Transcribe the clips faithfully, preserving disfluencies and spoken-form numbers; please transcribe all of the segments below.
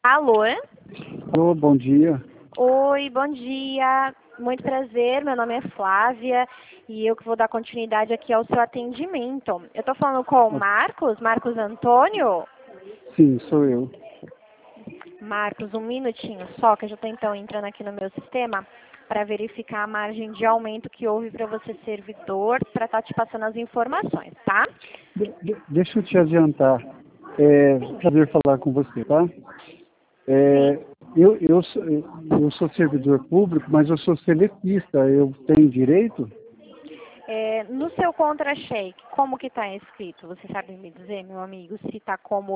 Alô? Alô, bom dia. Oi, bom dia. Muito prazer, meu nome é Flávia e eu que vou dar continuidade aqui ao seu atendimento. Eu estou falando com o Marcos, Marcos Antônio. Sim, sou eu. Marcos, um minutinho só, que eu já estou então entrando aqui no meu sistema para verificar a margem de aumento que houve para você servidor, para estar te passando as informações, tá? De- de- deixa eu te adiantar. É Sim, prazer falar com você, tá? sim. É, eu, eu, sou, eu sou servidor público, mas eu sou seletista. Eu tenho direito? É, no seu contra-cheque, como que está escrito? Você sabe me dizer, meu amigo, se está como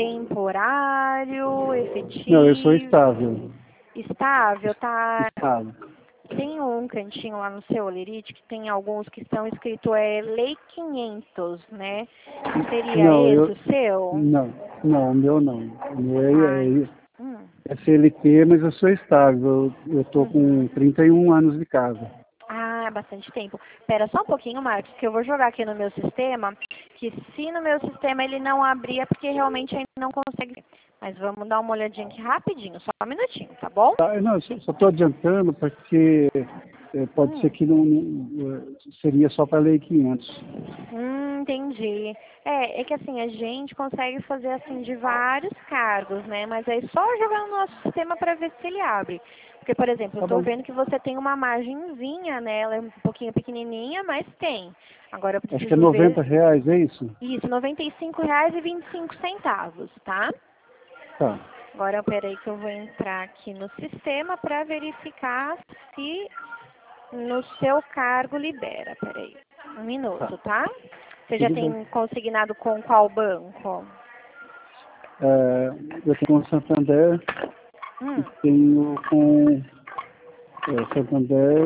temporário, Não, eu sou efetivo, estável. estável, tá? Estável. Tem um cantinho lá no seu Olerite que tem alguns que estão escrito é Lei quinhentos, né? Seria Não, esse eu. o seu? Não, não, o meu não. O meu é, Ai, é, hum, é C L T, mas eu sou estável. Eu, eu tô com uhum. trinta e um anos de casa. Ah, bastante tempo. Espera só um pouquinho, Marcos, que eu vou jogar aqui no meu sistema, que se no meu sistema ele não abrir é porque realmente ainda não consegue. Mas vamos dar uma olhadinha aqui rapidinho, só um minutinho, tá bom? Tá, não, eu só estou adiantando porque é, pode ser Hum, que não, não, é, seria só para a Lei quinhentos. hum, entendi. É, é que assim, a gente consegue fazer assim de vários cargos, né? Mas aí só jogar no nosso sistema para ver se ele abre. Porque, por exemplo, eu Tá estou bom. vendo que você tem uma margenzinha, né? Ela é um pouquinho pequenininha, mas tem. Agora eu Acho que é preciso ver. noventa reais, é isso? Isso, noventa e cinco reais e vinte e cinco centavos, tá? Tá. Agora, peraí que eu vou entrar aqui no sistema para verificar se no seu cargo libera. Peraí, um Tá. minuto, tá? Você já Tudo bem. tem consignado com qual banco? É, eu tenho com Santander e Hum, tenho com é, Santander,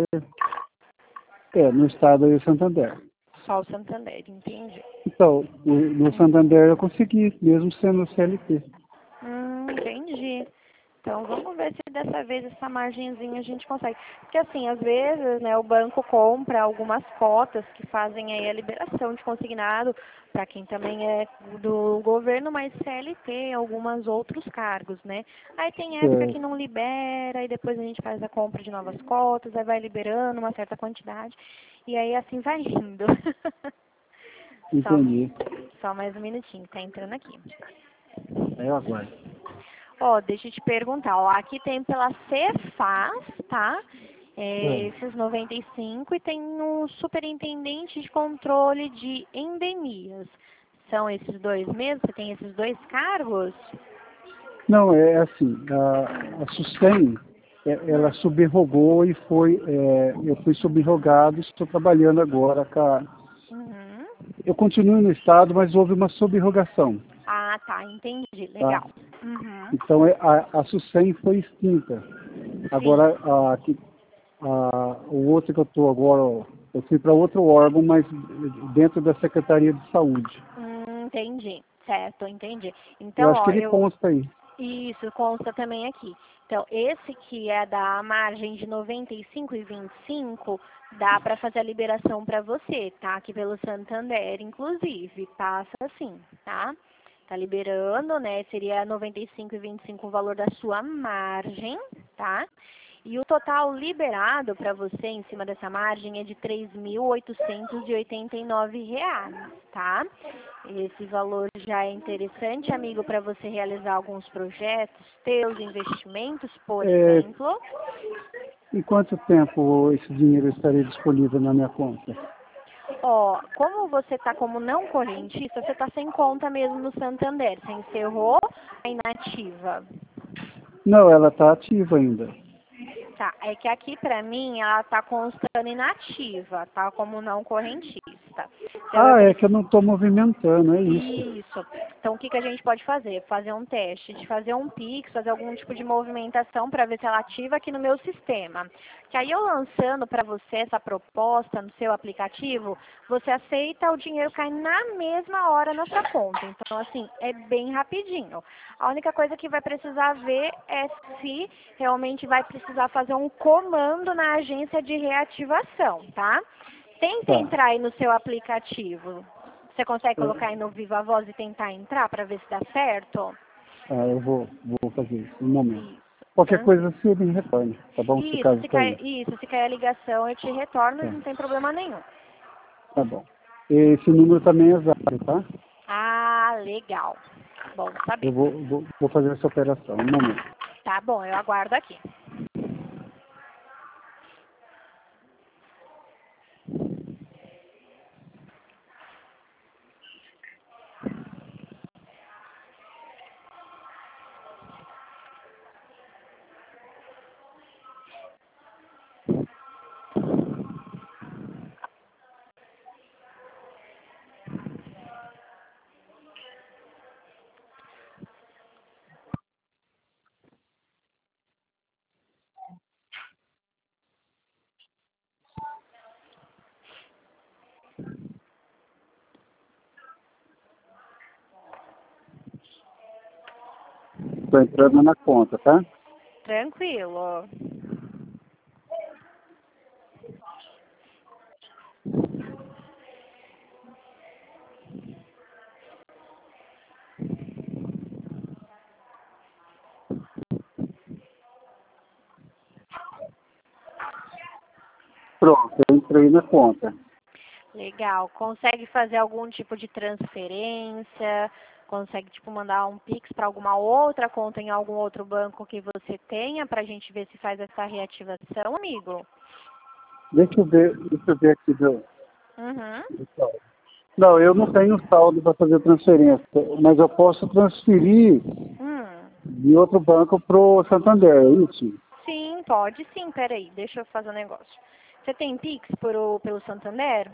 é, no estado de Santander. só o Santander, entendi. Então, o- no Uhum. Santander eu consegui, mesmo sendo C L T. Hum, entendi. Então vamos ver se dessa vez essa margenzinha a gente consegue. Porque assim, às vezes, né, o banco compra algumas cotas que fazem aí a liberação de consignado para quem também é do governo, mas C L T, alguns outros cargos, né? Aí tem época que É, não libera, e depois a gente faz a compra de novas cotas, aí vai liberando uma certa quantidade, e aí assim vai indo. Só, entendi. só mais um minutinho, tá entrando aqui. Aí eu aguardo. Ó, deixa eu te perguntar, ó, aqui tem pela Cefaz, tá? É, É. esses noventa e cinco e tem um superintendente de controle de endemias. São esses dois mesmo? Você tem esses dois cargos? Não, é assim, a, a SUSEM, é, ela Hum, subrogou e foi, é, eu fui subrogado, estou trabalhando agora com a, uhum. eu continuo no Estado, mas houve uma subrogação, Ah, tá, entendi, tá? legal. Uhum. Então é, a, a SUSEM foi extinta. Sim, Agora, a, que- a, o outro que eu estou agora, ó, eu fui para outro órgão, mas dentro da Secretaria de Saúde. hum, entendi, certo, entendi. Eu Então, acho que ó, ele eu, consta aí. isso consta também aqui. Então, esse que é da margem de noventa e cinco e vinte e cinco, dá para fazer a liberação para você, tá? Aqui pelo Santander, inclusive, passa assim, tá? Tá liberando, né? Seria noventa e cinco e vinte e cinco o valor da sua margem, tá? E o total liberado para você em cima dessa margem é de três mil oitocentos e oitenta e nove reais, tá? Esse valor já é interessante, amigo, para você realizar alguns projetos, teus investimentos, por É, exemplo. em quanto tempo esse dinheiro estaria disponível na minha conta? Ó, como você está como não correntista, você está sem conta mesmo no Santander. Você encerrou a inativa. Não, ela está ativa ainda. Tá, é que aqui pra mim ela tá constando inativa, tá como não correntista. Então eu Ah, é preciso. que eu não estou movimentando, é isso. Isso. Então, o que, que a gente pode fazer? Fazer um teste, de fazer um Pix, fazer algum tipo de movimentação para ver se ela ativa aqui no meu sistema. Que aí eu lançando para você essa proposta no seu aplicativo, você aceita, o dinheiro cai na mesma hora na sua conta. Então, assim, é bem rapidinho. A única coisa que vai precisar ver é se realmente vai precisar fazer um comando na agência de reativação, tá? Tenta Tá. entrar aí no seu aplicativo. Você consegue É, colocar aí no Viva Voz e tentar entrar para ver se dá certo? Ah, eu vou, vou fazer isso, um momento. Isso. Qualquer Hã? coisa você me retorne, tá bom? Se Isso, caso se cair. cair, isso, se cair a ligação eu te retorno e Tá, não tem problema nenhum. tá bom. Esse número também é exato, tá? Ah, legal. Bom Eu saber. vou, vou, vou fazer essa operação, um momento. Tá bom, eu aguardo aqui. Estou entrando na conta, tá? Tranquilo. Pronto, eu entrei na conta. Legal. Consegue fazer algum tipo de transferência? Consegue, tipo, mandar um Pix para alguma outra conta em algum outro banco que você tenha para a gente ver se faz essa reativação, amigo? Deixa eu ver, deixa eu ver aqui. Do, Uhum. do saldo. Não, eu não tenho saldo para fazer transferência, mas eu posso transferir Hum. de outro banco para o Santander, é isso? Sim, pode sim. Peraí, deixa eu fazer um negócio. Você tem Pix por, o- pelo Santander?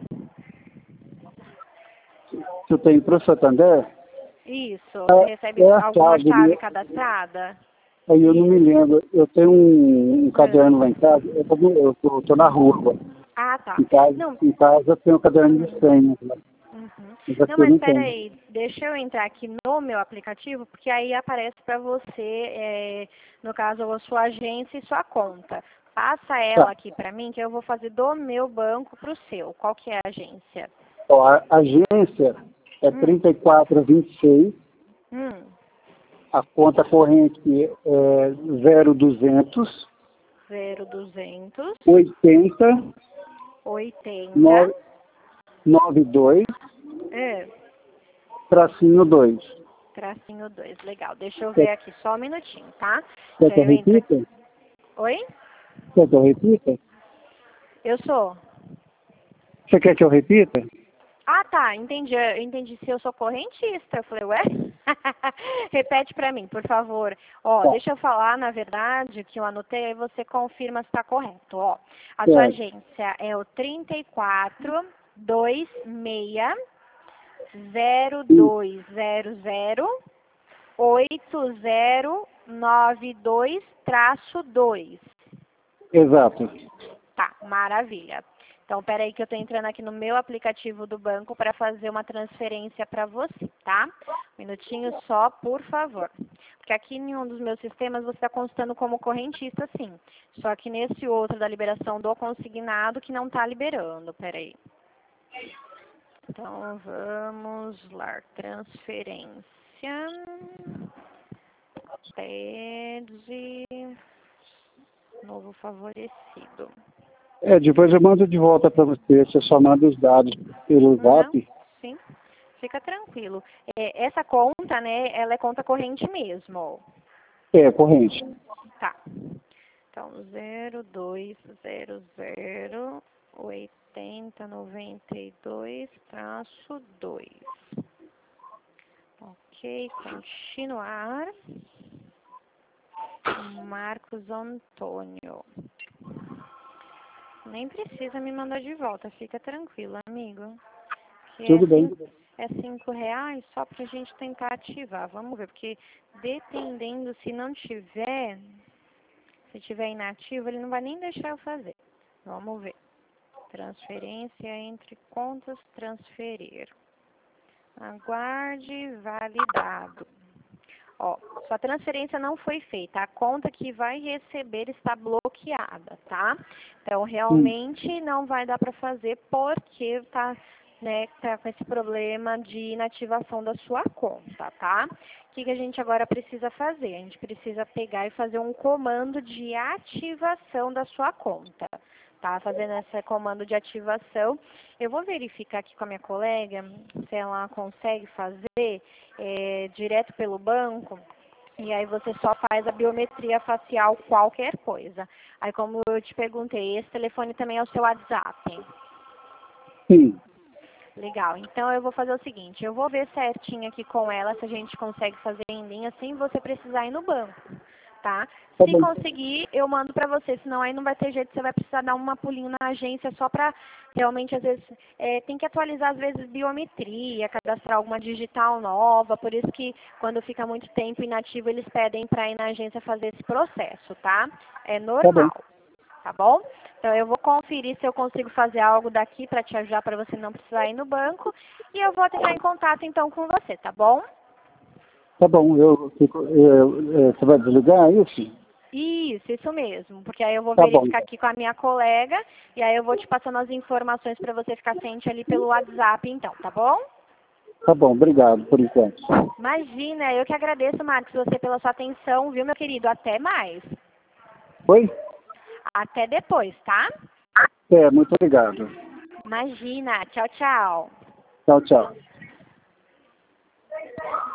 Se eu tenho para o Santander, Isso. Você é, recebe é a alguma chave, chave né? cadastrada? Aí eu não me lembro. Eu tenho um, um Hum. caderno lá em casa, eu tô, no- eu tô, tô na rua agora. Ah, tá. Em casa, Não. em casa eu tenho um caderno de Hum. senhas, né? Uhum. Mas Não, aqui eu mas não espera tenho. aí, deixa eu entrar aqui no meu aplicativo, porque aí aparece para você, é, no caso, a sua agência e sua conta. Passa ela Tá. aqui para mim, que eu vou fazer do meu banco para o seu. Qual que é a agência? Ó, a agência é Hum, trinta e quatro vinte e seis, hum, a conta corrente é zero duzentos, zero duzentos, oitenta, oitenta, noventa e dois, é, tracinho dois. tracinho dois. Legal, deixa eu ver Quer, aqui só um minutinho, tá? quer Que que aí eu eu entro aqui. repita? Oi? Quer que eu repita? Eu sou? Você quer que eu repita? Ah, tá, entendi. Eu entendi se eu sou correntista. Eu falei, ué? Repete pra mim, por favor. Ó, Tá, deixa eu falar, na verdade, o que eu anotei, aí você confirma se está correto. Ó, a sua certo. agência é o trinta e quatro, vinte e seis, zero Isso, dois zero zero, oito zero nove dois dois. exato. Tá, maravilha. Então, peraí que eu estou entrando aqui no meu aplicativo do banco para fazer uma transferência para você, tá? Um minutinho só, por favor. Porque aqui em um dos meus sistemas você está constando como correntista, sim. Só que nesse outro da liberação do consignado que não está liberando. Peraí. Então, vamos lá. Transferência. Pede. Novo favorecido. É, depois eu mando de volta para você, você só manda os dados pelo Não, zap. sim. Fica tranquilo. É, essa conta, né, ela é conta corrente mesmo. É, corrente. Tá. Então, zero dois zero zero oitenta noventa e dois traço dois. Ok, continuar. Marcos Antônio. Nem precisa me mandar de volta, fica tranquilo, amigo. Que é Tudo bem. cinco, é cinco reais só pra gente tentar ativar. Vamos ver, porque dependendo se não tiver, se tiver inativo, ele não vai nem deixar eu fazer. Vamos ver. Transferência entre contas, transferir. Aguarde validado. Ó, sua transferência não foi feita. A conta que vai receber está bloqueada, tá? Então, Hum, realmente não vai dar para fazer porque tá, né, tá com esse problema de inativação da sua conta, tá? O que, que a gente agora precisa fazer? A gente precisa pegar e fazer um comando de ativação da sua conta. Tá? Fazendo esse comando de ativação, eu vou verificar aqui com a minha colega se ela consegue fazer é, direto pelo banco. E aí você só faz a biometria facial, qualquer coisa. Aí como eu te perguntei, esse telefone também é o seu WhatsApp? Sim. Legal, então eu vou fazer o seguinte, eu vou ver certinho aqui com ela se a gente consegue fazer em linha sem você precisar ir no banco, tá? Tá Se bom. conseguir, eu mando pra você, senão aí não vai ter jeito, você vai precisar dar uma pulinho na agência só pra, realmente, às vezes, é, tem que atualizar, às vezes, biometria, cadastrar alguma digital nova, por isso que quando fica muito tempo inativo, eles pedem pra ir na agência fazer esse processo, tá? É normal. Tá bom. Tá bom? Então eu vou conferir se eu consigo fazer algo daqui para te ajudar, para você não precisar ir no banco. E eu vou entrar em contato então com você, tá bom? Tá bom, eu fico, eu, eu, você vai desligar isso? Isso, isso mesmo. Porque aí eu vou Tá bom. verificar aqui com a minha colega e aí eu vou te passando as informações para você ficar ciente ali pelo WhatsApp então, tá bom? Tá bom, obrigado por enquanto. Imagina, eu que agradeço, Marcos, você pela sua atenção, viu, meu querido? Até mais. Oi? Até depois, tá? É, muito obrigado. Imagina. Tchau, tchau. Tchau, tchau.